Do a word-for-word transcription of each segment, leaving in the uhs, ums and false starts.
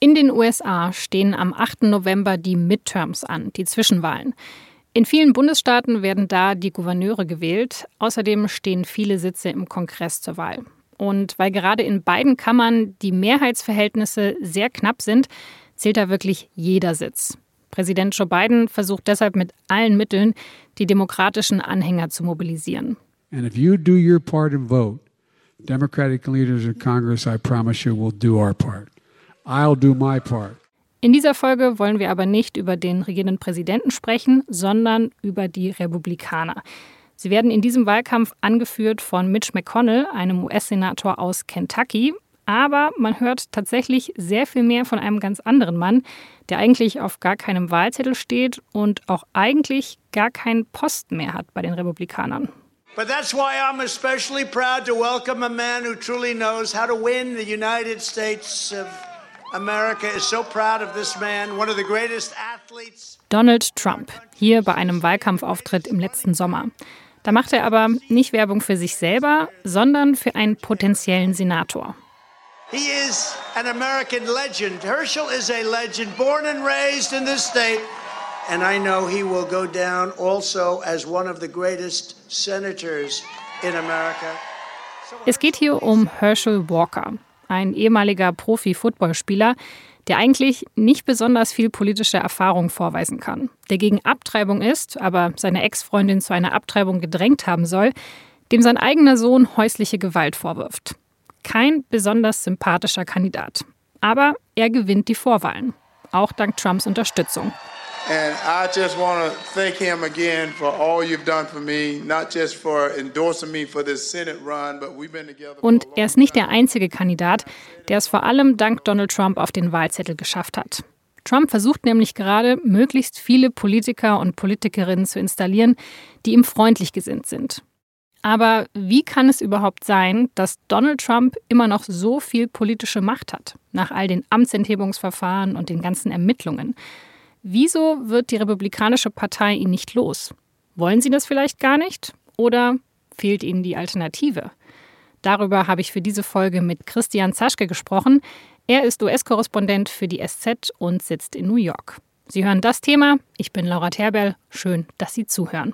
In den U S A stehen am achten November die Midterms an, die Zwischenwahlen. In vielen Bundesstaaten werden da die Gouverneure gewählt. Außerdem stehen viele Sitze im Kongress zur Wahl. Und weil gerade in beiden Kammern die Mehrheitsverhältnisse sehr knapp sind, zählt da wirklich jeder Sitz. Präsident Joe Biden versucht deshalb mit allen Mitteln, die demokratischen Anhänger zu mobilisieren. And if you do your part and vote, Democratic leaders in Congress, I promise you, will do our part. I'll do my part. In dieser Folge wollen wir aber nicht über den regierenden Präsidenten sprechen, sondern über die Republikaner. Sie werden in diesem Wahlkampf angeführt von Mitch McConnell, einem U S-Senator aus Kentucky. Aber man hört tatsächlich sehr viel mehr von einem ganz anderen Mann, der eigentlich auf gar keinem Wahlzettel steht und auch eigentlich gar keinen Posten mehr hat bei den Republikanern. But that's why I'm especially proud to welcome a man who truly knows how to win the United States of America. Is so proud of this man, one of the greatest athletes. Donald Trump, hier bei einem Wahlkampfauftritt im letzten Sommer. Da macht er aber nicht Werbung für sich selber, sondern für einen potenziellen Senator. He is an American legend. Herschel is a legend, born and raised in this state. And I know he will go down also as one of the greatest senators in America. Es geht hier um Herschel Walker, ein ehemaliger Profi-Footballspieler, der eigentlich nicht besonders viel politische Erfahrung vorweisen kann, der gegen Abtreibung ist, aber seine Ex-Freundin zu einer Abtreibung gedrängt haben soll, dem sein eigener Sohn häusliche Gewalt vorwirft. Kein besonders sympathischer Kandidat. Aber er gewinnt die Vorwahlen, auch dank Trumps Unterstützung. And I just want to thank him again for all you've done for me, not just for endorsing me for this Senate run, but we've been together. Und er ist nicht der einzige Kandidat, der es vor allem dank Donald Trump auf den Wahlzettel geschafft hat. Trump versucht nämlich gerade, möglichst viele Politiker und Politikerinnen zu installieren, die ihm freundlich gesinnt sind. Aber wie kann es überhaupt sein, dass Donald Trump immer noch so viel politische Macht hat, nach all den Amtsenthebungsverfahren und den ganzen Ermittlungen? Wieso wird die Republikanische Partei ihn nicht los? Wollen sie das vielleicht gar nicht? Oder fehlt ihnen die Alternative? Darüber habe ich für diese Folge mit Christian Zaschke gesprochen. Er ist U S-Korrespondent für die S Z und sitzt in New York. Sie hören das Thema. Ich bin Laura Terberl. Schön, dass Sie zuhören.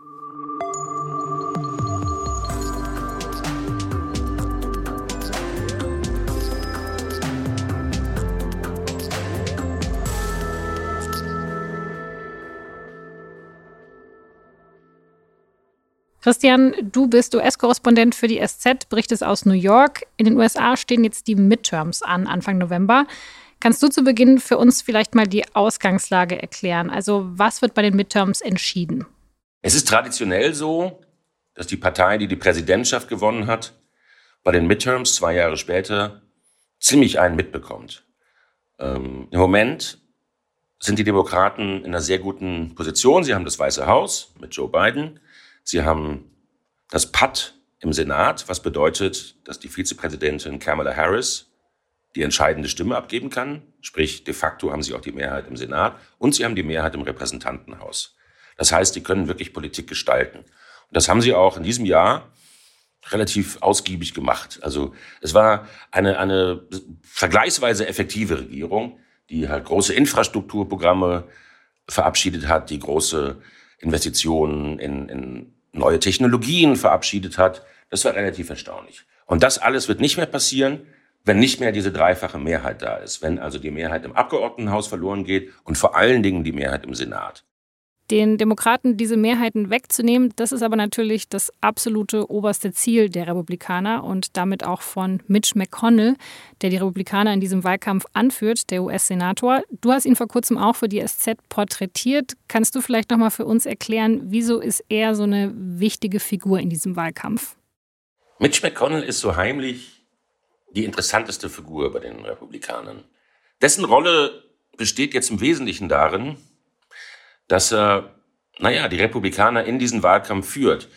Christian, du bist U S-Korrespondent für die S Z, berichtest aus New York. In den U S A stehen jetzt die Midterms an, Anfang November. Kannst du zu Beginn für uns vielleicht mal die Ausgangslage erklären? Also was wird bei den Midterms entschieden? Es ist traditionell so, dass die Partei, die die Präsidentschaft gewonnen hat, bei den Midterms zwei Jahre später ziemlich einen mitbekommt. Ähm, Im Moment sind die Demokraten in einer sehr guten Position. Sie haben das Weiße Haus mit Joe Biden. Sie haben das Patt im Senat, was bedeutet, dass die Vizepräsidentin Kamala Harris die entscheidende Stimme abgeben kann. Sprich, de facto haben sie auch die Mehrheit im Senat und sie haben die Mehrheit im Repräsentantenhaus. Das heißt, sie können wirklich Politik gestalten. Und das haben sie auch in diesem Jahr relativ ausgiebig gemacht. Also es war eine, eine vergleichsweise effektive Regierung, die halt große Infrastrukturprogramme verabschiedet hat, die große Investitionen in, in neue Technologien verabschiedet hat. Das war relativ erstaunlich. Und das alles wird nicht mehr passieren, wenn nicht mehr diese dreifache Mehrheit da ist. Wenn also die Mehrheit im Abgeordnetenhaus verloren geht und vor allen Dingen die Mehrheit im Senat. Den Demokraten diese Mehrheiten wegzunehmen, das ist aber natürlich das absolute oberste Ziel der Republikaner und damit auch von Mitch McConnell, der die Republikaner in diesem Wahlkampf anführt, der U S-Senator. Du hast ihn vor kurzem auch für die S Z porträtiert. Kannst du vielleicht noch mal für uns erklären, wieso ist er so eine wichtige Figur in diesem Wahlkampf? Mitch McConnell ist so heimlich die interessanteste Figur bei den Republikanern. Dessen Rolle besteht jetzt im Wesentlichen darin, dass er, naja, die Republikaner in diesen Wahlkampf führt.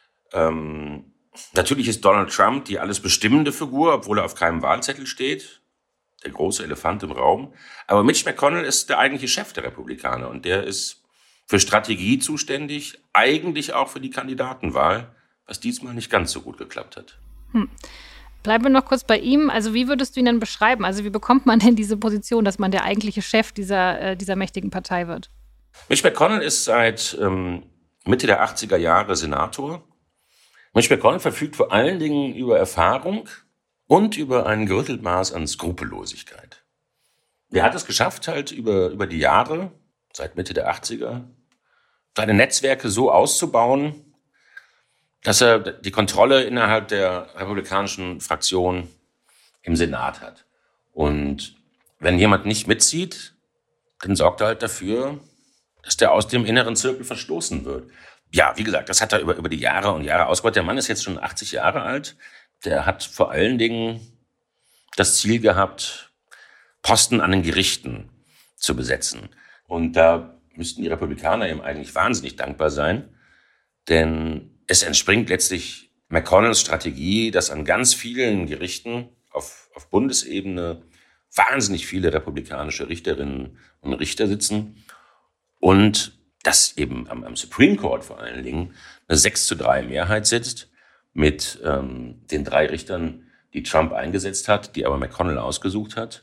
Ähm, natürlich ist Donald Trump die alles bestimmende Figur, obwohl er auf keinem Wahlzettel steht. Der große Elefant im Raum. Aber Mitch McConnell ist der eigentliche Chef der Republikaner und der ist für Strategie zuständig, eigentlich auch für die Kandidatenwahl, was diesmal nicht ganz so gut geklappt hat. Hm. Bleiben wir noch kurz bei ihm. Also wie würdest du ihn denn beschreiben? Also wie bekommt man denn diese Position, dass man der eigentliche Chef dieser, äh, dieser mächtigen Partei wird? Mitch McConnell ist seit ähm, Mitte der achtziger Jahre Senator. Mitch McConnell verfügt vor allen Dingen über Erfahrung und über ein gerüttelt Maß an Skrupellosigkeit. Er hat es geschafft, halt über, über die Jahre, seit Mitte der achtziger, seine Netzwerke so auszubauen, dass er die Kontrolle innerhalb der republikanischen Fraktion im Senat hat. Und wenn jemand nicht mitzieht, dann sorgt er halt dafür, dass der aus dem inneren Zirkel verstoßen wird. Ja, wie gesagt, das hat er über, über die Jahre und Jahre ausgebaut. Der Mann ist jetzt schon achtzig Jahre alt. Der hat vor allen Dingen das Ziel gehabt, Posten an den Gerichten zu besetzen. Und da müssten die Republikaner ihm eigentlich wahnsinnig dankbar sein, denn es entspringt letztlich McConnells Strategie, dass an ganz vielen Gerichten auf, auf Bundesebene wahnsinnig viele republikanische Richterinnen und Richter sitzen und dass eben am, am Supreme Court vor allen Dingen eine sechs zu drei Mehrheit sitzt mit ähm, den drei Richtern, die Trump eingesetzt hat, die aber McConnell ausgesucht hat,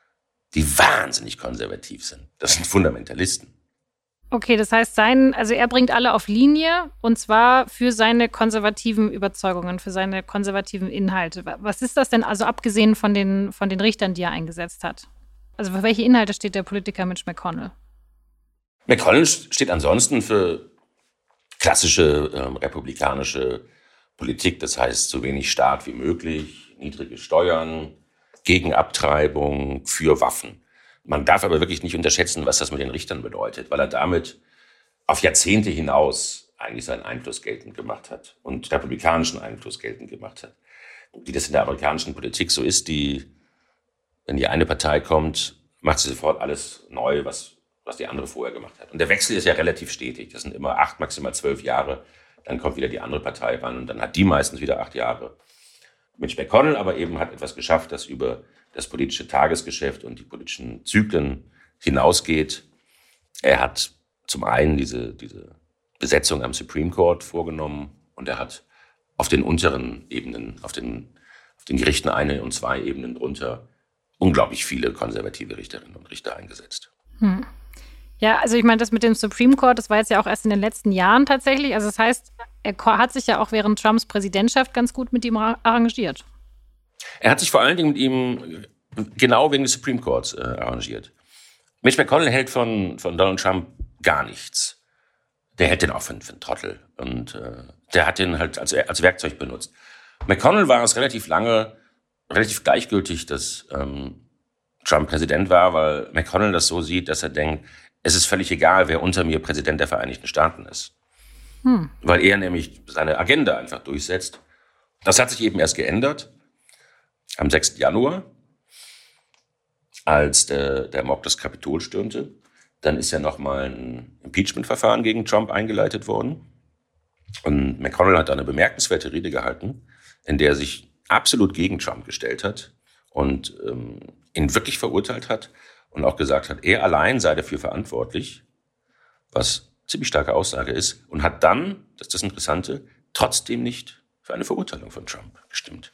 die wahnsinnig konservativ sind. Das sind Fundamentalisten. Okay, das heißt, sein, also er bringt alle auf Linie und zwar für seine konservativen Überzeugungen, für seine konservativen Inhalte. Was ist das denn, also abgesehen von den, von den Richtern, die er eingesetzt hat? Also für welche Inhalte steht der Politiker Mitch McConnell? McConnell steht ansonsten für klassische ähm, republikanische Politik, das heißt so wenig Staat wie möglich, niedrige Steuern, gegen Abtreibung, für Waffen. Man darf aber wirklich nicht unterschätzen, was das mit den Richtern bedeutet, weil er damit auf Jahrzehnte hinaus eigentlich seinen Einfluss geltend gemacht hat und republikanischen Einfluss geltend gemacht hat. Wie das in der amerikanischen Politik so ist, die, wenn die eine Partei kommt, macht sie sofort alles neu, was, was die andere vorher gemacht hat. Und der Wechsel ist ja relativ stetig. Das sind immer acht, maximal zwölf Jahre. Dann kommt wieder die andere Partei ran und dann hat die meistens wieder acht Jahre. Mitch McConnell aber eben hat etwas geschafft, das über das politische Tagesgeschäft und die politischen Zyklen hinausgeht. Er hat zum einen diese, diese Besetzung am Supreme Court vorgenommen und er hat auf den unteren Ebenen, auf den, auf den Gerichten eine und zwei Ebenen drunter unglaublich viele konservative Richterinnen und Richter eingesetzt. Hm. Ja, also ich meine, das mit dem Supreme Court, das war jetzt ja auch erst in den letzten Jahren tatsächlich. Also das heißt, er hat sich ja auch während Trumps Präsidentschaft ganz gut mit ihm arrangiert. Er hat sich vor allen Dingen mit ihm genau wegen des Supreme Courts äh, arrangiert. Mitch McConnell hält von, von Donald Trump gar nichts. Der hält den auch für, für einen Trottel. Und äh, der hat den halt als, als Werkzeug benutzt. McConnell war es relativ lange, relativ gleichgültig, dass ähm, Trump Präsident war, weil McConnell das so sieht, dass er denkt, es ist völlig egal, wer unter mir Präsident der Vereinigten Staaten ist. Hm. Weil er nämlich seine Agenda einfach durchsetzt. Das hat sich eben erst geändert. Am sechsten Januar, als der, der Mob das Kapitol stürmte. Dann ist ja nochmal ein Impeachment-Verfahren gegen Trump eingeleitet worden. Und McConnell hat da eine bemerkenswerte Rede gehalten, in der er sich absolut gegen Trump gestellt hat und ähm, ihn wirklich verurteilt hat und auch gesagt hat, er allein sei dafür verantwortlich, was ziemlich starke Aussage ist, und hat dann, das ist das Interessante, trotzdem nicht für eine Verurteilung von Trump gestimmt.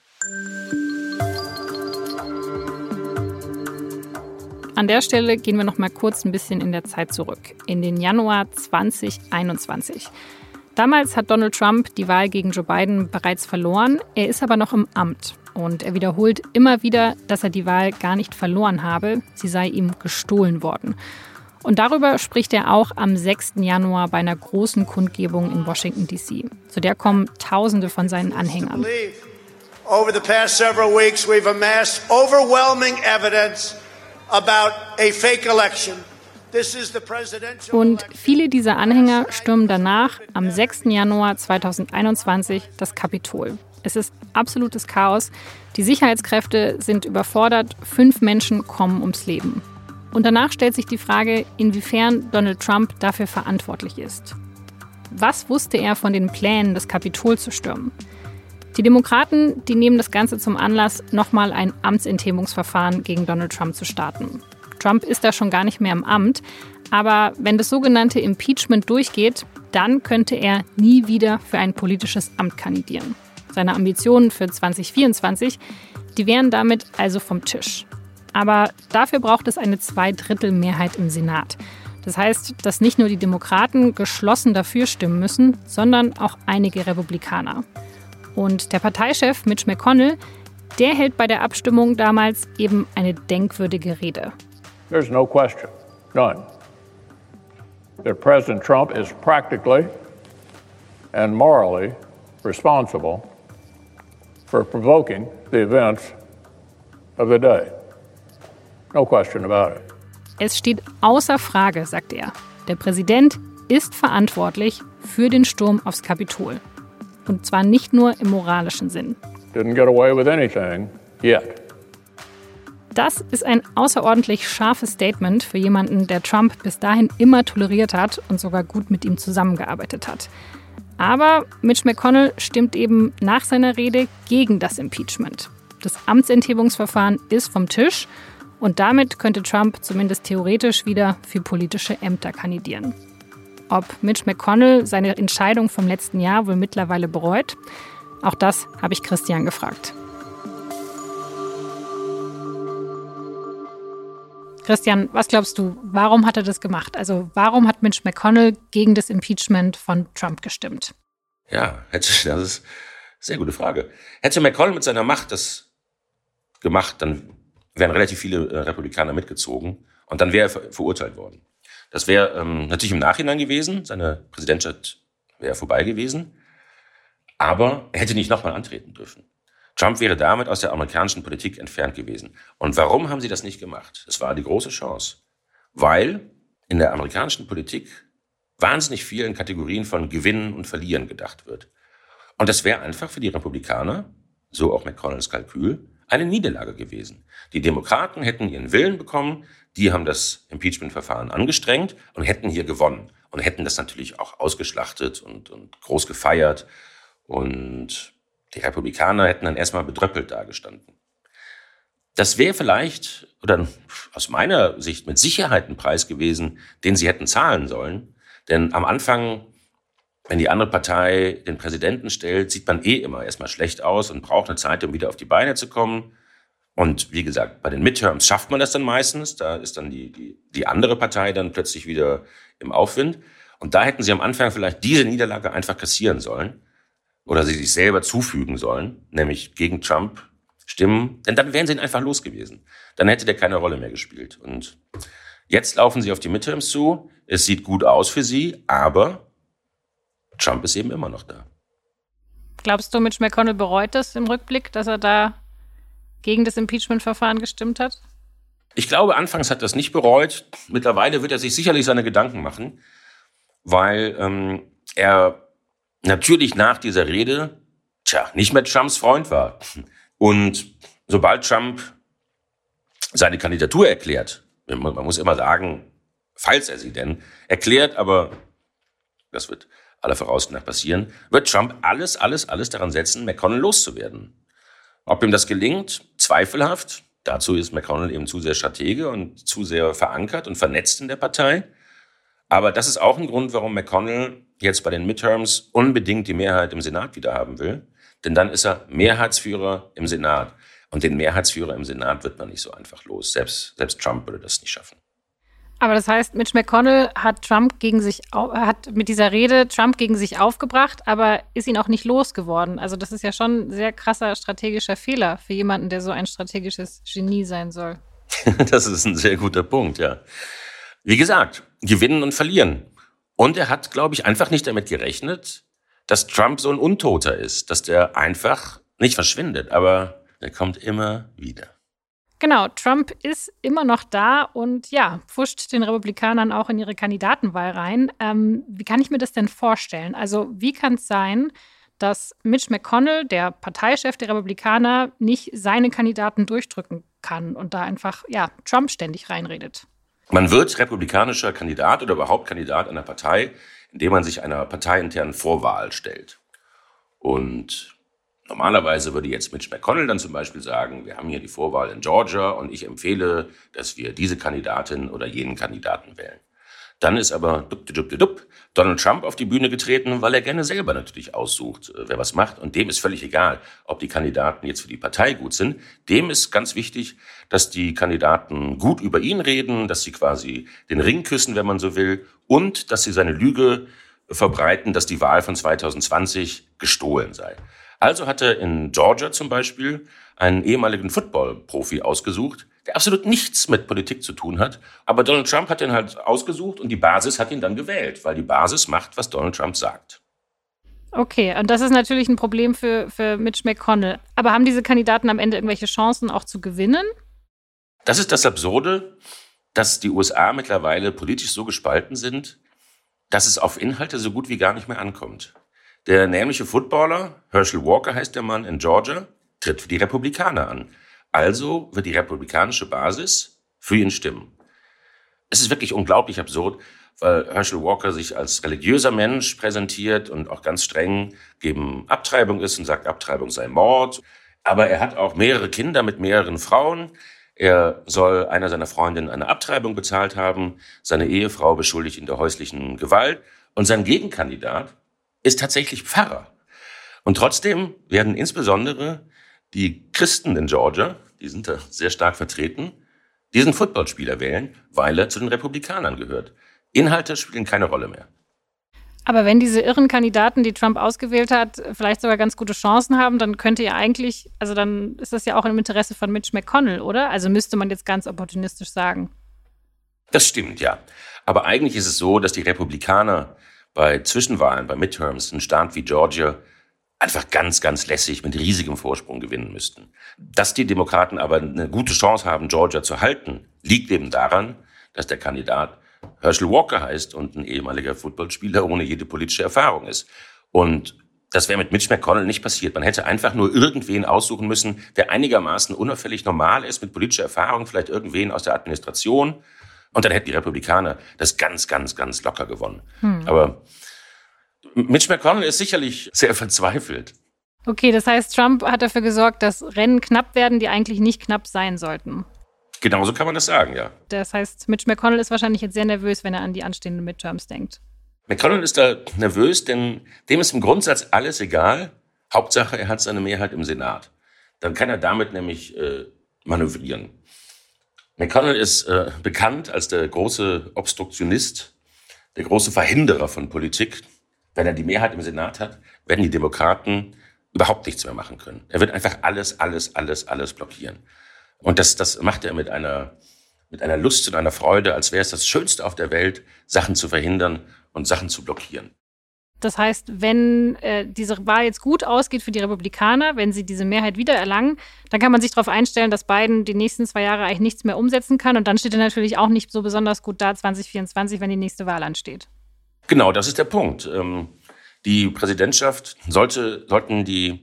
An der Stelle gehen wir noch mal kurz ein bisschen in der Zeit zurück, in den Januar zwanzig einundzwanzig. Damals hat Donald Trump die Wahl gegen Joe Biden bereits verloren. Er ist aber noch im Amt und er wiederholt immer wieder, dass er die Wahl gar nicht verloren habe. Sie sei ihm gestohlen worden. Und darüber spricht er auch am sechsten Januar bei einer großen Kundgebung in Washington, D C. Zu der kommen Tausende von seinen Anhängern. Over the past several weeks, we've amassed overwhelming evidence about a fake election. This is the presidential Und viele dieser Anhänger stürmen danach am sechsten Januar zweitausendeinundzwanzig das Kapitol. Es ist absolutes Chaos. Die Sicherheitskräfte sind überfordert. Fünf Menschen kommen ums Leben. Und danach stellt sich die Frage, inwiefern Donald Trump dafür verantwortlich ist. Was wusste er von den Plänen, das Kapitol zu stürmen? Die Demokraten, die nehmen das Ganze zum Anlass, nochmal ein Amtsenthebungsverfahren gegen Donald Trump zu starten. Trump ist da schon gar nicht mehr im Amt, aber wenn das sogenannte Impeachment durchgeht, dann könnte er nie wieder für ein politisches Amt kandidieren. seine Ambitionen für zwanzig vierundzwanzig, die wären damit also vom Tisch. Aber dafür braucht es eine Zweidrittelmehrheit im Senat. Das heißt, dass nicht nur die Demokraten geschlossen dafür stimmen müssen, sondern auch einige Republikaner. Und der Parteichef Mitch McConnell, der hält bei der Abstimmung damals eben eine denkwürdige Rede. There's no question, none, that President Trump is practically and morally responsible for provoking the events of the day. No question about it. Es steht außer Frage, sagt er. Der Präsident ist verantwortlich für den Sturm aufs Kapitol. Und zwar nicht nur im moralischen Sinn. Didn't get away with anything yet. Das ist ein außerordentlich scharfes Statement für jemanden, der Trump bis dahin immer toleriert hat und sogar gut mit ihm zusammengearbeitet hat. Aber Mitch McConnell stimmt eben nach seiner Rede gegen das Impeachment. Das Amtsenthebungsverfahren ist vom Tisch und damit könnte Trump zumindest theoretisch wieder für politische Ämter kandidieren. Ob Mitch McConnell seine Entscheidung vom letzten Jahr wohl mittlerweile bereut, auch das habe ich Christian gefragt. Christian, was glaubst du, warum hat er das gemacht? Also warum hat Mitch McConnell gegen das Impeachment von Trump gestimmt? Ja, hätte, das ist eine sehr gute Frage. Hätte McConnell mit seiner Macht das gemacht, dann wären relativ viele äh, Republikaner mitgezogen und dann wäre er ver- verurteilt worden. Das wäre ähm, natürlich im Nachhinein gewesen, seine Präsidentschaft wäre vorbei gewesen, aber er hätte nicht nochmal antreten dürfen. Trump wäre damit aus der amerikanischen Politik entfernt gewesen. Und warum haben sie das nicht gemacht? Es war die große Chance, weil in der amerikanischen Politik wahnsinnig viel in Kategorien von Gewinnen und Verlieren gedacht wird. Und das wäre einfach für die Republikaner, so auch McConnells Kalkül, eine Niederlage gewesen. Die Demokraten hätten ihren Willen bekommen, die haben das Impeachment-Verfahren angestrengt und hätten hier gewonnen. Und hätten das natürlich auch ausgeschlachtet und, und groß gefeiert. Und die Republikaner hätten dann erstmal bedröppelt dagestanden. Das wäre vielleicht, oder aus meiner Sicht mit Sicherheit ein Preis gewesen, den sie hätten zahlen sollen. Denn am Anfang, wenn die andere Partei den Präsidenten stellt, sieht man eh immer erstmal schlecht aus und braucht eine Zeit, um wieder auf die Beine zu kommen. Und wie gesagt, bei den Midterms schafft man das dann meistens. Da ist dann die, die, die andere Partei dann plötzlich wieder im Aufwind. Und da hätten sie am Anfang vielleicht diese Niederlage einfach kassieren sollen. Oder sie sich selber zufügen sollen, nämlich gegen Trump stimmen. Denn dann wären sie ihn einfach los gewesen. Dann hätte der keine Rolle mehr gespielt. Und jetzt laufen sie auf die Midterms zu. Es sieht gut aus für sie, aber Trump ist eben immer noch da. Glaubst du, Mitch McConnell bereut das im Rückblick, dass er da gegen das Impeachment-Verfahren gestimmt hat? Ich glaube, anfangs hat er das nicht bereut. Mittlerweile wird er sich sicherlich seine Gedanken machen, weil ähm, er natürlich nach dieser Rede, tja, nicht mehr Trumps Freund war. Und sobald Trump seine Kandidatur erklärt, man muss immer sagen, falls er sie denn erklärt, aber das wird aller Voraussicht nach passieren, wird Trump alles, alles, alles daran setzen, McConnell loszuwerden. Ob ihm das gelingt, zweifelhaft. Dazu ist McConnell eben zu sehr Stratege und zu sehr verankert und vernetzt in der Partei. Aber das ist auch ein Grund, warum McConnell jetzt bei den Midterms unbedingt die Mehrheit im Senat wieder haben will. Denn dann ist er Mehrheitsführer im Senat. Und den Mehrheitsführer im Senat wird man nicht so einfach los. Selbst, selbst Trump würde das nicht schaffen. Aber das heißt, Mitch McConnell hat Trump gegen sich, hat mit dieser Rede Trump gegen sich aufgebracht, aber ist ihn auch nicht losgeworden. Also das ist ja schon ein sehr krasser strategischer Fehler für jemanden, der so ein strategisches Genie sein soll. Das ist ein sehr guter Punkt, ja. Wie gesagt, gewinnen und verlieren. Und er hat, glaube ich, einfach nicht damit gerechnet, dass Trump so ein Untoter ist, dass der einfach nicht verschwindet, aber der kommt immer wieder. Genau, Trump ist immer noch da und ja, pfuscht den Republikanern auch in ihre Kandidatenwahl rein. Ähm, wie kann ich mir das denn vorstellen? Also wie kann es sein, dass Mitch McConnell, der Parteichef der Republikaner, nicht seine Kandidaten durchdrücken kann und da einfach ja Trump ständig reinredet? Man wird republikanischer Kandidat oder überhaupt Kandidat einer Partei, indem man sich einer parteiinternen Vorwahl stellt. Und normalerweise würde jetzt Mitch McConnell dann zum Beispiel sagen, wir haben hier die Vorwahl in Georgia und ich empfehle, dass wir diese Kandidatin oder jenen Kandidaten wählen. Dann ist aber dupp, dupp, dupp, Donald Trump auf die Bühne getreten, weil er gerne selber natürlich aussucht, wer was macht. Und dem ist völlig egal, ob die Kandidaten jetzt für die Partei gut sind. Dem ist ganz wichtig, dass die Kandidaten gut über ihn reden, dass sie quasi den Ring küssen, wenn man so will, und dass sie seine Lüge verbreiten, dass die Wahl von zwanzig zwanzig gestohlen sei. Also hat er in Georgia zum Beispiel einen ehemaligen Football-Profi ausgesucht, der absolut nichts mit Politik zu tun hat. Aber Donald Trump hat ihn halt ausgesucht und die Basis hat ihn dann gewählt, weil die Basis macht, was Donald Trump sagt. Okay, und das ist natürlich ein Problem für, für Mitch McConnell. Aber haben diese Kandidaten am Ende irgendwelche Chancen auch zu gewinnen? Das ist das Absurde, dass die U S A mittlerweile politisch so gespalten sind, dass es auf Inhalte so gut wie gar nicht mehr ankommt. Der nämliche Footballer, Herschel Walker heißt der Mann in Georgia, tritt für die Republikaner an. Also wird die republikanische Basis für ihn stimmen. Es ist wirklich unglaublich absurd, weil Herschel Walker sich als religiöser Mensch präsentiert und auch ganz streng gegen Abtreibung ist und sagt, Abtreibung sei Mord. Aber er hat auch mehrere Kinder mit mehreren Frauen. Er soll einer seiner Freundinnen eine Abtreibung bezahlt haben. Seine Ehefrau beschuldigt ihn der häuslichen Gewalt. Und sein Gegenkandidat ist tatsächlich Pfarrer. Und trotzdem werden insbesondere die Christen in Georgia, die sind da sehr stark vertreten, diesen Footballspieler wählen, weil er zu den Republikanern gehört. Inhalte spielen keine Rolle mehr. Aber wenn diese irren Kandidaten, die Trump ausgewählt hat, vielleicht sogar ganz gute Chancen haben, dann könnte ja eigentlich, also dann ist das ja auch im Interesse von Mitch McConnell, oder? Also müsste man jetzt ganz opportunistisch sagen. Das stimmt, ja. Aber eigentlich ist es so, dass die Republikaner bei Zwischenwahlen, bei Midterms, einen Staat wie Georgia einfach ganz, ganz lässig mit riesigem Vorsprung gewinnen müssten. Dass die Demokraten aber eine gute Chance haben, Georgia zu halten, liegt eben daran, dass der Kandidat Herschel Walker heißt und ein ehemaliger Footballspieler ohne jede politische Erfahrung ist. Und das wäre mit Mitch McConnell nicht passiert. Man hätte einfach nur irgendwen aussuchen müssen, der einigermaßen unauffällig normal ist, mit politischer Erfahrung, vielleicht irgendwen aus der Administration. Und dann hätten die Republikaner das ganz, ganz, ganz locker gewonnen. Hm. Aber Mitch McConnell ist sicherlich sehr verzweifelt. Okay, das heißt, Trump hat dafür gesorgt, dass Rennen knapp werden, die eigentlich nicht knapp sein sollten. Genauso kann man das sagen, ja. Das heißt, Mitch McConnell ist wahrscheinlich jetzt sehr nervös, wenn er an die anstehenden Midterms denkt. McConnell ist da nervös, denn dem ist im Grundsatz alles egal. Hauptsache, er hat seine Mehrheit im Senat. Dann kann er damit nämlich äh, manövrieren. McConnell ist äh, bekannt als der große Obstruktionist, der große Verhinderer von Politik. Wenn er die Mehrheit im Senat hat, werden die Demokraten überhaupt nichts mehr machen können. Er wird einfach alles, alles, alles, alles blockieren. Und das, das macht er mit einer, mit einer Lust und einer Freude, als wäre es das Schönste auf der Welt, Sachen zu verhindern und Sachen zu blockieren. Das heißt, wenn äh, diese Wahl jetzt gut ausgeht für die Republikaner, wenn sie diese Mehrheit wiedererlangen, dann kann man sich darauf einstellen, dass Biden die nächsten zwei Jahre eigentlich nichts mehr umsetzen kann. Und dann steht er natürlich auch nicht so besonders gut da zwanzig vierundzwanzig, wenn die nächste Wahl ansteht. Genau, das ist der Punkt. Die Präsidentschaft sollte, sollten die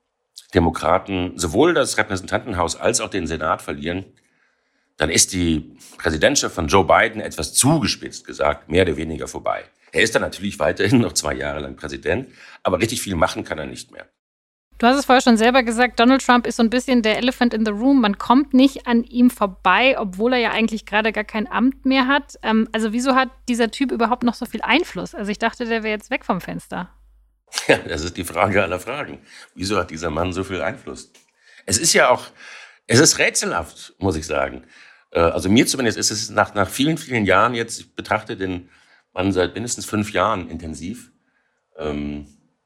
Demokraten sowohl das Repräsentantenhaus als auch den Senat verlieren, dann ist die Präsidentschaft von Joe Biden etwas zugespitzt gesagt, mehr oder weniger vorbei. Er ist dann natürlich weiterhin noch zwei Jahre lang Präsident, aber richtig viel machen kann er nicht mehr. Du hast es vorher schon selber gesagt, Donald Trump ist so ein bisschen der Elephant in the Room. Man kommt nicht an ihm vorbei, obwohl er ja eigentlich gerade gar kein Amt mehr hat. Ähm, also wieso hat dieser Typ überhaupt noch so viel Einfluss? Also ich dachte, der wäre jetzt weg vom Fenster. Ja, das ist die Frage aller Fragen. Wieso hat dieser Mann so viel Einfluss? Es ist ja auch, es ist rätselhaft, muss ich sagen. Also mir zumindest ist es nach, nach vielen, vielen Jahren jetzt, ich betrachte den Mann seit mindestens fünf Jahren intensiv. Ähm,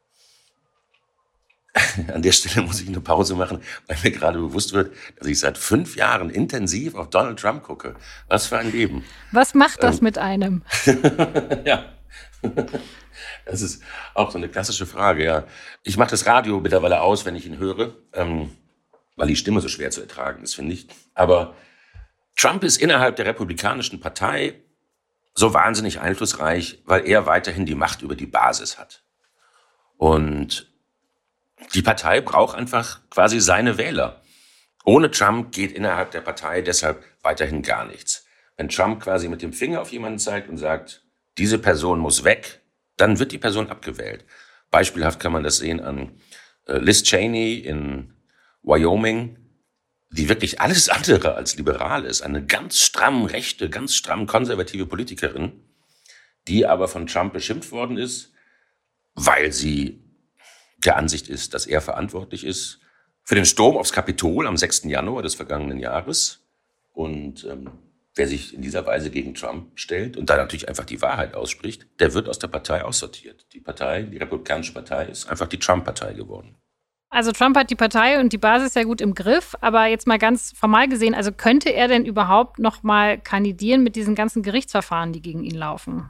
an der Stelle muss ich eine Pause machen, weil mir gerade bewusst wird, dass ich seit fünf Jahren intensiv auf Donald Trump gucke. Was für ein Leben. Was macht das ähm, mit einem? Ja, das ist auch so eine klassische Frage, ja. Ich mache das Radio mittlerweile aus, wenn ich ihn höre, ähm, weil die Stimme so schwer zu ertragen ist, finde ich. Aber Trump ist innerhalb der Republikanischen Partei so wahnsinnig einflussreich, weil er weiterhin die Macht über die Basis hat. Und die Partei braucht einfach quasi seine Wähler. Ohne Trump geht innerhalb der Partei deshalb weiterhin gar nichts. Wenn Trump quasi mit dem Finger auf jemanden zeigt und sagt, diese Person muss weg, dann wird die Person abgewählt. Beispielhaft kann man das sehen an äh, Liz Cheney in Wyoming, die wirklich alles andere als liberal ist. Eine ganz stramm rechte, ganz stramm konservative Politikerin, die aber von Trump beschimpft worden ist, weil sie der Ansicht ist, dass er verantwortlich ist für den Sturm aufs Kapitol am sechsten Januar des vergangenen Jahres. Und ähm, wer sich in dieser Weise gegen Trump stellt und da natürlich einfach die Wahrheit ausspricht, der wird aus der Partei aussortiert. Die Partei, die Republikanische Partei, ist einfach die Trump-Partei geworden. Also Trump hat die Partei und die Basis ja gut im Griff, aber jetzt mal ganz formal gesehen, also könnte er denn überhaupt noch mal kandidieren mit diesen ganzen Gerichtsverfahren, die gegen ihn laufen?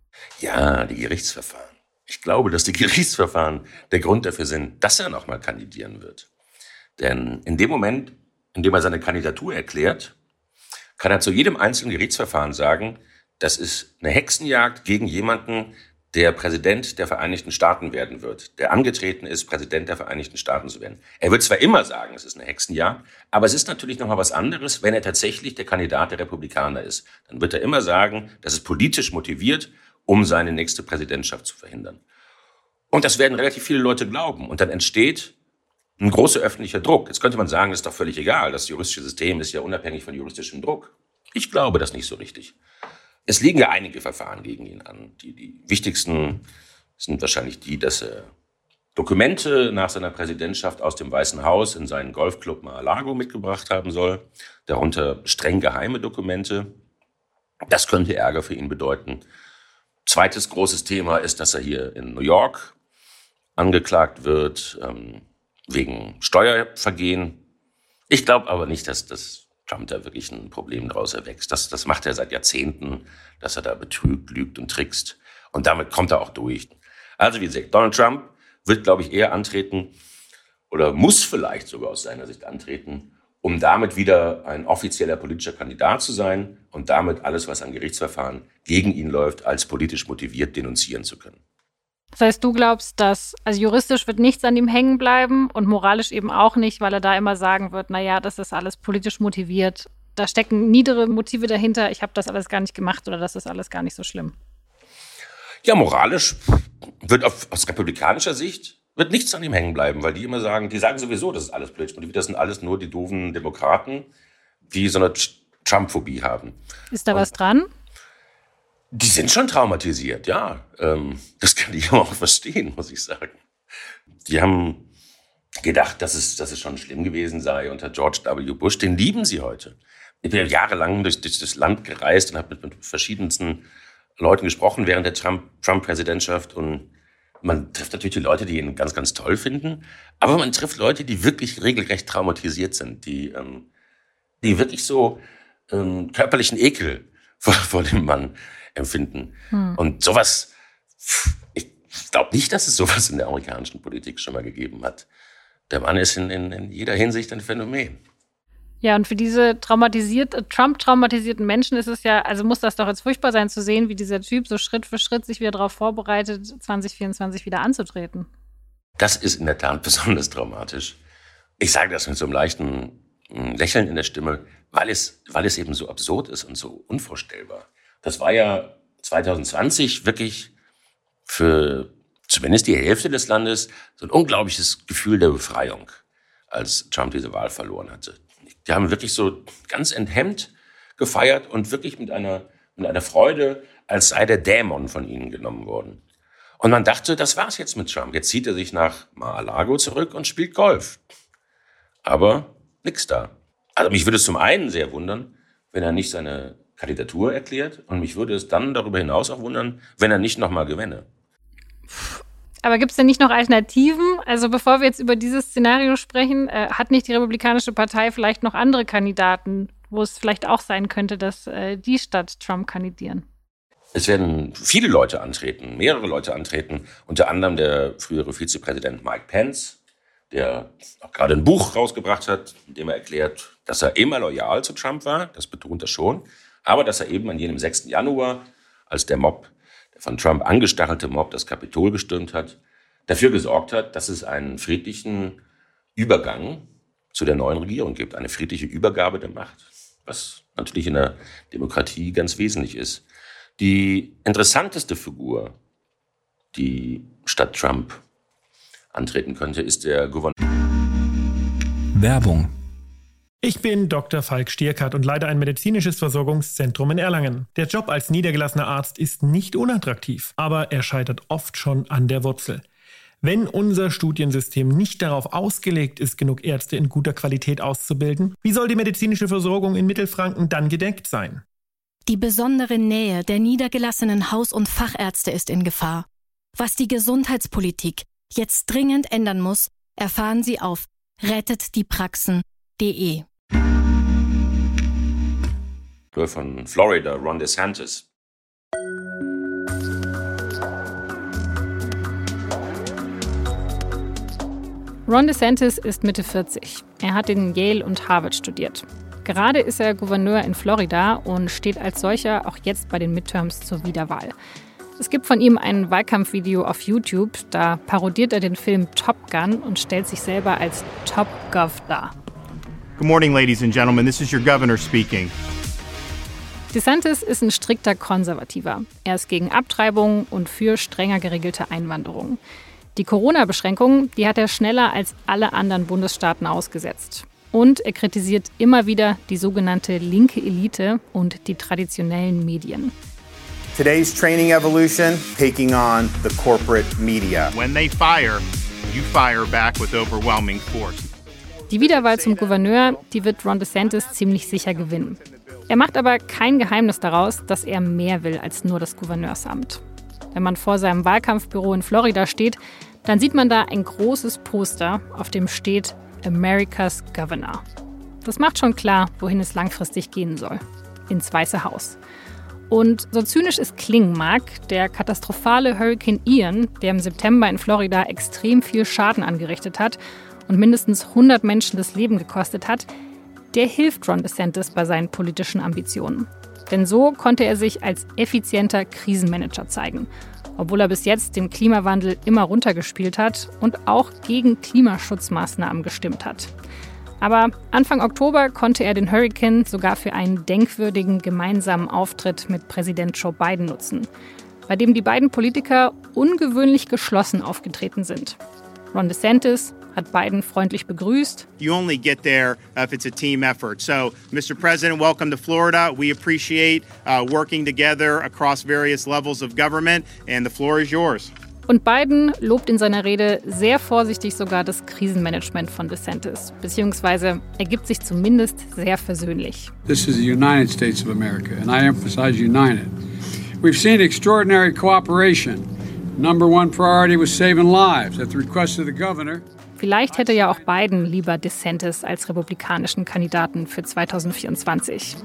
Ja, die Gerichtsverfahren. Ich glaube, dass die Gerichtsverfahren der Grund dafür sind, dass er noch mal kandidieren wird. Denn in dem Moment, in dem er seine Kandidatur erklärt, kann er zu jedem einzelnen Gerichtsverfahren sagen, das ist eine Hexenjagd gegen jemanden, der Präsident der Vereinigten Staaten werden wird, der angetreten ist, Präsident der Vereinigten Staaten zu werden. Er wird zwar immer sagen, es ist eine Hexenjagd, aber es ist natürlich noch mal was anderes, wenn er tatsächlich der Kandidat der Republikaner ist. Dann wird er immer sagen, das ist politisch motiviert, um seine nächste Präsidentschaft zu verhindern. Und das werden relativ viele Leute glauben. Und dann entsteht ein großer öffentlicher Druck. Jetzt könnte man sagen, das ist doch völlig egal. Das juristische System ist ja unabhängig von juristischem Druck. Ich glaube das nicht so richtig. Es liegen ja einige Verfahren gegen ihn an. Die, die wichtigsten sind wahrscheinlich die, dass er Dokumente nach seiner Präsidentschaft aus dem Weißen Haus in seinen Golfclub Mar-a-Lago mitgebracht haben soll. Darunter streng geheime Dokumente. Das könnte Ärger für ihn bedeuten. Zweites großes Thema ist, dass er hier in New York angeklagt wird ähm, wegen Steuervergehen. Ich glaube aber nicht, dass das Trump da wirklich ein Problem daraus erwächst. Das, das macht er seit Jahrzehnten, dass er da betrügt, lügt und trickst. Und damit kommt er auch durch. Also wie gesagt, Donald Trump wird, glaube ich, eher antreten oder muss vielleicht sogar aus seiner Sicht antreten, um damit wieder ein offizieller politischer Kandidat zu sein und damit alles, was an Gerichtsverfahren gegen ihn läuft, als politisch motiviert denunzieren zu können. Das heißt, du glaubst, dass, also juristisch wird nichts an ihm hängen bleiben und moralisch eben auch nicht, weil er da immer sagen wird, naja, das ist alles politisch motiviert. Da stecken niedere Motive dahinter, ich habe das alles gar nicht gemacht oder das ist alles gar nicht so schlimm. Ja, moralisch wird auf, aus republikanischer Sicht wird nichts an ihm hängen bleiben, weil die immer sagen, die sagen sowieso, das ist alles politisch motiviert, das sind alles nur die doofen Demokraten, die so eine Trump-Phobie haben. Ist da und was dran? Die sind schon traumatisiert, ja. Ähm, das kann ich auch verstehen, muss ich sagen. Die haben gedacht, dass es, dass es schon schlimm gewesen sei unter George W. Bush. Den lieben sie heute. Ich bin ja jahrelang durch, durch das Land gereist und habe mit, mit verschiedensten Leuten gesprochen während der Trump, Trump-Präsidentschaft. Und man trifft natürlich die Leute, die ihn ganz, ganz toll finden. Aber man trifft Leute, die wirklich regelrecht traumatisiert sind. Die, ähm, die wirklich so ähm, körperlichen Ekel vor, vor dem Mann empfinden. Hm. Und sowas, ich glaube nicht, dass es sowas in der amerikanischen Politik schon mal gegeben hat. Der Mann ist in, in, in jeder Hinsicht ein Phänomen. Ja, und für diese traumatisiert, Trump-traumatisierten Menschen ist es ja, also muss das doch jetzt furchtbar sein zu sehen, wie dieser Typ so Schritt für Schritt sich wieder darauf vorbereitet, zwanzig vierundzwanzig wieder anzutreten. Das ist in der Tat besonders traumatisch. Ich sage das mit so einem leichten Lächeln in der Stimme, weil es, weil es eben so absurd ist und so unvorstellbar. Das war ja zwanzig zwanzig wirklich für zumindest die Hälfte des Landes so ein unglaubliches Gefühl der Befreiung, als Trump diese Wahl verloren hatte. Die haben wirklich so ganz enthemmt gefeiert und wirklich mit einer, mit einer Freude, als sei der Dämon von ihnen genommen worden. Und man dachte, das war's jetzt mit Trump. Jetzt zieht er sich nach Mar-a-Lago zurück und spielt Golf. Aber nix da. Also mich würde es zum einen sehr wundern, wenn er nicht seine Kandidatur erklärt. Und mich würde es dann darüber hinaus auch wundern, wenn er nicht nochmal gewinne. Aber gibt es denn nicht noch Alternativen? Also bevor wir jetzt über dieses Szenario sprechen, äh, hat nicht die Republikanische Partei vielleicht noch andere Kandidaten, wo es vielleicht auch sein könnte, dass äh, die statt Trump kandidieren? Es werden viele Leute antreten, mehrere Leute antreten, unter anderem der frühere Vizepräsident Mike Pence, der auch gerade ein Buch rausgebracht hat, in dem er erklärt, dass er immer loyal zu Trump war, das betont er schon, aber dass er eben an jenem sechsten Januar, als der Mob, der von Trump angestachelte Mob das Kapitol gestürmt hat, dafür gesorgt hat, dass es einen friedlichen Übergang zu der neuen Regierung gibt, eine friedliche Übergabe der Macht, was natürlich in der Demokratie ganz wesentlich ist. Die interessanteste Figur, die statt Trump antreten könnte, ist der Gouverneur. Werbung. Ich bin Doktor Falk Stierkart und leite ein medizinisches Versorgungszentrum in Erlangen. Der Job als niedergelassener Arzt ist nicht unattraktiv, aber er scheitert oft schon an der Wurzel. Wenn unser Studiensystem nicht darauf ausgelegt ist, genug Ärzte in guter Qualität auszubilden, wie soll die medizinische Versorgung in Mittelfranken dann gedeckt sein? Die besondere Nähe der niedergelassenen Haus- und Fachärzte ist in Gefahr. Was die Gesundheitspolitik jetzt dringend ändern muss, erfahren Sie auf rettet die praxen punkt de. Von Florida, Ron DeSantis. Ron DeSantis ist Mitte vierzig. Er hat in Yale und Harvard studiert. Gerade ist er Gouverneur in Florida und steht als solcher auch jetzt bei den Midterms zur Wiederwahl. Es gibt von ihm ein Wahlkampfvideo auf YouTube, da parodiert er den Film Top Gun und stellt sich selber als Top Gov dar. Good morning, ladies and gentlemen. This is your governor speaking. DeSantis ist ein strikter Konservativer. Er ist gegen Abtreibung und für strenger geregelte Einwanderung. Die Corona-Beschränkungen, die hat er schneller als alle anderen Bundesstaaten ausgesetzt. Und er kritisiert immer wieder die sogenannte linke Elite und die traditionellen Medien. Today's training evolution, taking on the corporate media. When they fire, you fire back with overwhelming force. Die Wiederwahl zum Gouverneur, die wird Ron DeSantis ziemlich sicher gewinnen. Er macht aber kein Geheimnis daraus, dass er mehr will als nur das Gouverneursamt. Wenn man vor seinem Wahlkampfbüro in Florida steht, dann sieht man da ein großes Poster, auf dem steht America's Governor. Das macht schon klar, wohin es langfristig gehen soll. Ins Weiße Haus. Und so zynisch es klingen mag, der katastrophale Hurrikan Ian, der im September in Florida extrem viel Schaden angerichtet hat und mindestens hundert Menschen das Leben gekostet hat, der hilft Ron DeSantis bei seinen politischen Ambitionen. Denn so konnte er sich als effizienter Krisenmanager zeigen, obwohl er bis jetzt den Klimawandel immer runtergespielt hat und auch gegen Klimaschutzmaßnahmen gestimmt hat. Aber Anfang Oktober konnte er den Hurrikan sogar für einen denkwürdigen gemeinsamen Auftritt mit Präsident Joe Biden nutzen, bei dem die beiden Politiker ungewöhnlich geschlossen aufgetreten sind. Ron DeSantis hat Biden freundlich begrüßt. You only get there if it's a team effort. So, Mister President, welcome to Florida. We appreciate uh, working together across various levels of government, and the floor is yours. Und Biden lobt in seiner Rede sehr vorsichtig sogar das Krisenmanagement von DeSantis, beziehungsweise er gibt sich zumindest sehr versöhnlich. This is the United States of America, and I emphasize united. We've seen extraordinary cooperation. Number one priority was saving lives at the request of the governor. Vielleicht hätte ja auch Biden lieber DeSantis als republikanischen Kandidaten für zwanzig vierundzwanzig.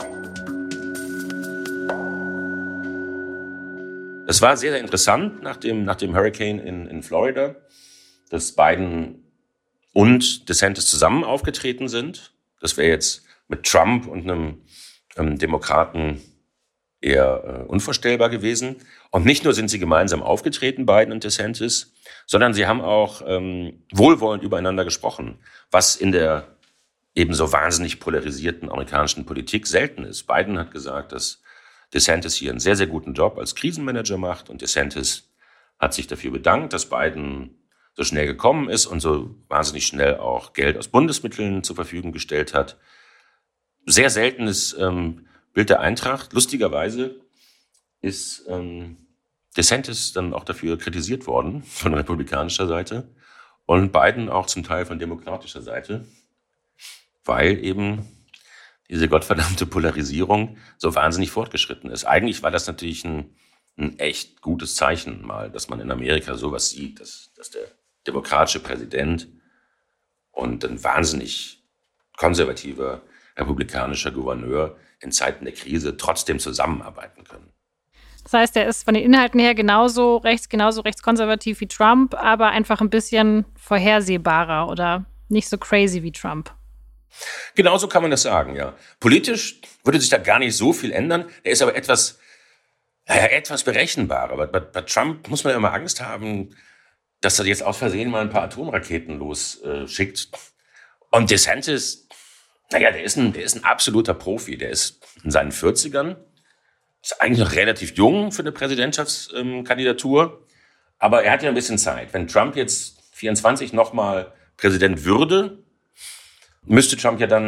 Es war sehr, sehr interessant nach dem, nach dem Hurricane in, in Florida, dass Biden und DeSantis zusammen aufgetreten sind. Das wäre jetzt mit Trump und einem ähm, Demokraten eher äh, unvorstellbar gewesen. Und nicht nur sind sie gemeinsam aufgetreten, Biden und DeSantis, sondern sie haben auch ähm, wohlwollend übereinander gesprochen, was in der ebenso wahnsinnig polarisierten amerikanischen Politik selten ist. Biden hat gesagt, dass DeSantis hier einen sehr, sehr guten Job als Krisenmanager macht und DeSantis hat sich dafür bedankt, dass Biden so schnell gekommen ist und so wahnsinnig schnell auch Geld aus Bundesmitteln zur Verfügung gestellt hat. Sehr seltenes ähm, Bild der Eintracht. Lustigerweise ist ähm, DeSantis dann auch dafür kritisiert worden von republikanischer Seite und Biden auch zum Teil von demokratischer Seite, weil eben diese gottverdammte Polarisierung so wahnsinnig fortgeschritten ist. Eigentlich war das natürlich ein, ein echt gutes Zeichen mal, dass man in Amerika sowas sieht, dass, dass der demokratische Präsident und ein wahnsinnig konservativer republikanischer Gouverneur in Zeiten der Krise trotzdem zusammenarbeiten können. Das heißt, er ist von den Inhalten her genauso rechts, genauso rechtskonservativ wie Trump, aber einfach ein bisschen vorhersehbarer oder nicht so crazy wie Trump. Genauso kann man das sagen, ja. Politisch würde sich da gar nicht so viel ändern. Er ist aber etwas, naja, etwas berechenbarer. Bei, bei, bei Trump muss man ja immer Angst haben, dass er jetzt aus Versehen mal ein paar Atomraketen losschickt. Äh, Und DeSantis, naja, der ist, ein, der ist ein absoluter Profi. Der ist in seinen vierzigern, ist eigentlich noch relativ jung für eine Präsidentschaftskandidatur. Aber er hat ja ein bisschen Zeit. Wenn Trump jetzt vierundzwanzig nochmal Präsident würde, müsste Trump ja dann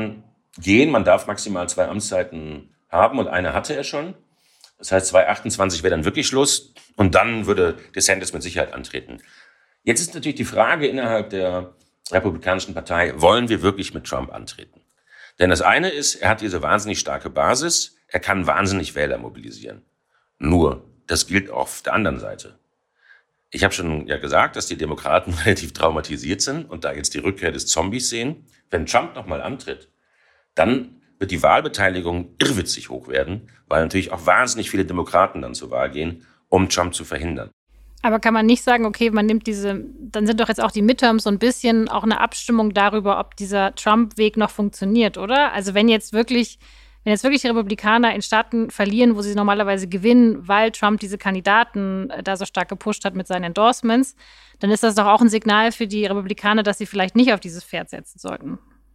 gehen. Man darf maximal zwei Amtszeiten haben und eine hatte er schon. Das heißt, zwanzig achtundzwanzig wäre dann wirklich Schluss und dann würde DeSantis mit Sicherheit antreten. Jetzt ist natürlich die Frage innerhalb der Republikanischen Partei, wollen wir wirklich mit Trump antreten? Denn das eine ist, er hat diese wahnsinnig starke Basis, er kann wahnsinnig Wähler mobilisieren. Nur, das gilt auch auf der anderen Seite. Ich habe schon ja gesagt, dass die Demokraten relativ traumatisiert sind und da jetzt die Rückkehr des Zombies sehen. Wenn Trump nochmal antritt, dann wird die Wahlbeteiligung irrwitzig hoch werden, weil natürlich auch wahnsinnig viele Demokraten dann zur Wahl gehen, um Trump zu verhindern. Aber kann man nicht sagen, okay, man nimmt diese, dann sind doch jetzt auch die Midterms so ein bisschen auch eine Abstimmung darüber, ob dieser Trump-Weg noch funktioniert, oder? Also wenn jetzt wirklich, wenn jetzt wirklich die Republikaner in Staaten verlieren, wo sie normalerweise gewinnen, weil Trump diese Kandidaten da so stark gepusht hat mit seinen Endorsements, dann ist das doch auch ein Signal für die Republikaner, dass sie vielleicht nicht auf dieses Pferd setzen sollten.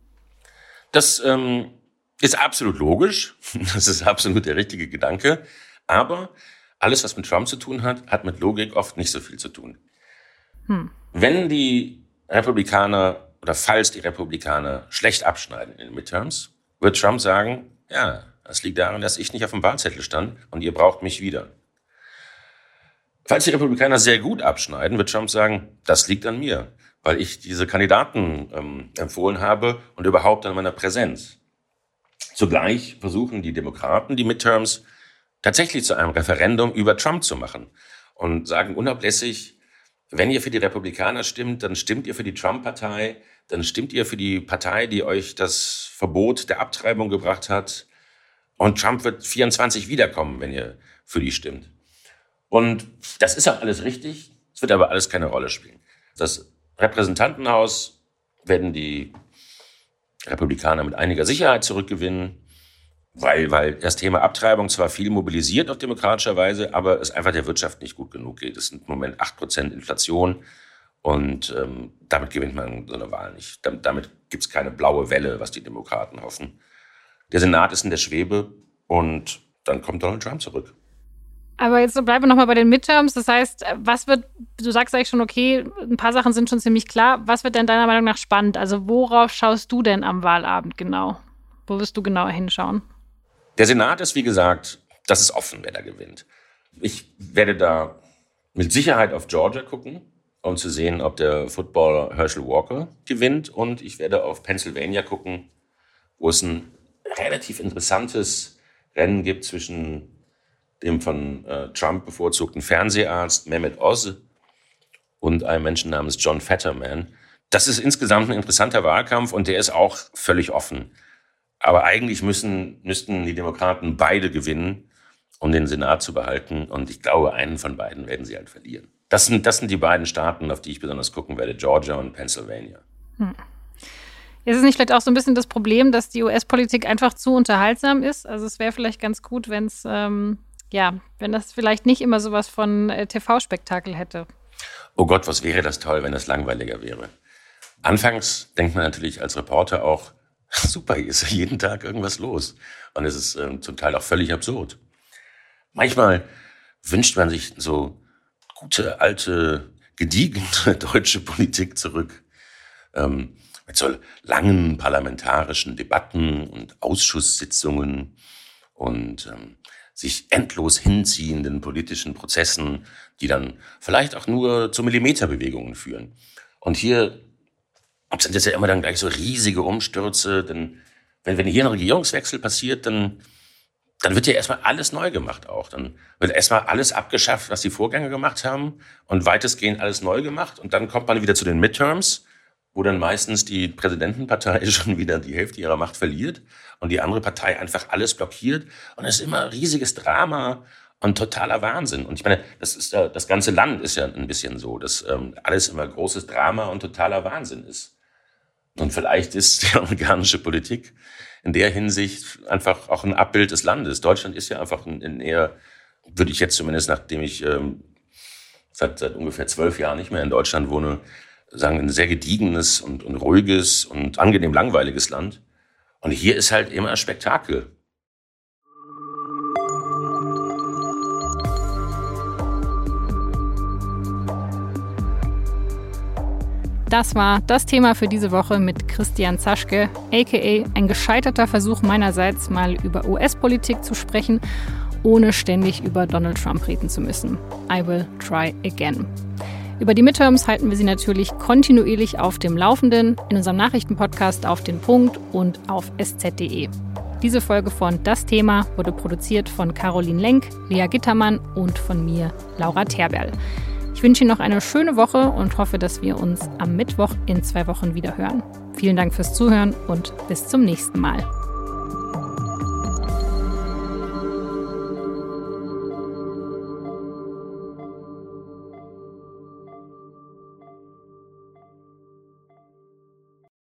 Das ähm, ist absolut logisch. Das ist absolut der richtige Gedanke. Aber alles, was mit Trump zu tun hat, hat mit Logik oft nicht so viel zu tun. Hm. Wenn die Republikaner oder falls die Republikaner schlecht abschneiden in den Midterms, wird Trump sagen, ja, das liegt daran, dass ich nicht auf dem Wahlzettel stand und ihr braucht mich wieder. Falls die Republikaner sehr gut abschneiden, wird Trump sagen, das liegt an mir, weil ich diese Kandidaten ähm, empfohlen habe und überhaupt an meiner Präsenz. Zugleich versuchen die Demokraten, die Midterms, tatsächlich zu einem Referendum über Trump zu machen und sagen unablässig, wenn ihr für die Republikaner stimmt, dann stimmt ihr für die Trump-Partei, dann stimmt ihr für die Partei, die euch das Verbot der Abtreibung gebracht hat und Trump wird vierundzwanzig wiederkommen, wenn ihr für die stimmt. Und das ist auch alles richtig, es wird aber alles keine Rolle spielen. Das Repräsentantenhaus werden die Republikaner mit einiger Sicherheit zurückgewinnen, Weil, weil das Thema Abtreibung zwar viel mobilisiert auf demokratischer Weise, aber es einfach der Wirtschaft nicht gut genug geht. Es sind im Moment acht Prozent Inflation und ähm, damit gewinnt man so eine Wahl nicht. Damit, damit gibt es keine blaue Welle, was die Demokraten hoffen. Der Senat ist in der Schwebe und dann kommt Donald Trump zurück. Aber jetzt bleiben wir nochmal bei den Midterms. Das heißt, was wird, du sagst eigentlich schon, okay, ein paar Sachen sind schon ziemlich klar. Was wird denn deiner Meinung nach spannend? Also worauf schaust du denn am Wahlabend genau? Wo wirst du genauer hinschauen? Der Senat ist, wie gesagt, das ist offen, wer da gewinnt. Ich werde da mit Sicherheit auf Georgia gucken, um zu sehen, ob der Footballer Herschel Walker gewinnt. Und ich werde auf Pennsylvania gucken, wo es ein relativ interessantes Rennen gibt zwischen dem von äh, Trump bevorzugten Fernseharzt Mehmet Oz und einem Menschen namens John Fetterman. Das ist insgesamt ein interessanter Wahlkampf und der ist auch völlig offen. Aber eigentlich müssen, müssten die Demokraten beide gewinnen, um den Senat zu behalten. Und ich glaube, einen von beiden werden sie halt verlieren. Das sind, das sind die beiden Staaten, auf die ich besonders gucken werde, Georgia und Pennsylvania. Hm. Ist es nicht vielleicht auch so ein bisschen das Problem, dass die U S-Politik einfach zu unterhaltsam ist? Also es wäre vielleicht ganz gut, wenn es, ähm, ja, wenn das vielleicht nicht immer sowas von äh, T V-Spektakel hätte. Oh Gott, was wäre das toll, wenn das langweiliger wäre. Anfangs denkt man natürlich als Reporter auch, super, hier ist ja jeden Tag irgendwas los. Und es ist ähm, zum Teil auch völlig absurd. Manchmal wünscht man sich so gute, alte, gediegene deutsche Politik zurück. Ähm, mit so langen parlamentarischen Debatten und Ausschusssitzungen und ähm, sich endlos hinziehenden politischen Prozessen, die dann vielleicht auch nur zu Millimeterbewegungen führen. Und hier sind das ja immer dann gleich so riesige Umstürze, denn wenn, wenn hier ein Regierungswechsel passiert, dann, dann wird ja erstmal alles neu gemacht auch. Dann wird erstmal alles abgeschafft, was die Vorgänger gemacht haben und weitestgehend alles neu gemacht. Und dann kommt man wieder zu den Midterms, wo dann meistens die Präsidentenpartei schon wieder die Hälfte ihrer Macht verliert und die andere Partei einfach alles blockiert. Und es ist immer ein riesiges Drama und totaler Wahnsinn. Und ich meine, das ist ja, das ganze Land ist ja ein bisschen so, dass ähm, alles immer großes Drama und totaler Wahnsinn ist. Und vielleicht ist die amerikanische Politik in der Hinsicht einfach auch ein Abbild des Landes. Deutschland ist ja einfach ein, ein eher, würde ich jetzt zumindest, nachdem ich ähm, seit, seit ungefähr zwölf Jahren nicht mehr in Deutschland wohne, sagen, ein sehr gediegenes und, und ruhiges und angenehm langweiliges Land. Und hier ist halt immer ein Spektakel. Das war das Thema für diese Woche mit Christian Zaschke, aka ein gescheiterter Versuch meinerseits, mal über U S-Politik zu sprechen, ohne ständig über Donald Trump reden zu müssen. I will try again. Über die Midterms halten wir Sie natürlich kontinuierlich auf dem Laufenden in unserem Nachrichtenpodcast Auf den Punkt und auf sz punkt de. Diese Folge von Das Thema wurde produziert von Caroline Lenk, Lea Gittermann und von mir, Laura Terberl. Ich wünsche Ihnen noch eine schöne Woche und hoffe, dass wir uns am Mittwoch in zwei Wochen wieder hören. Vielen Dank fürs Zuhören und bis zum nächsten Mal.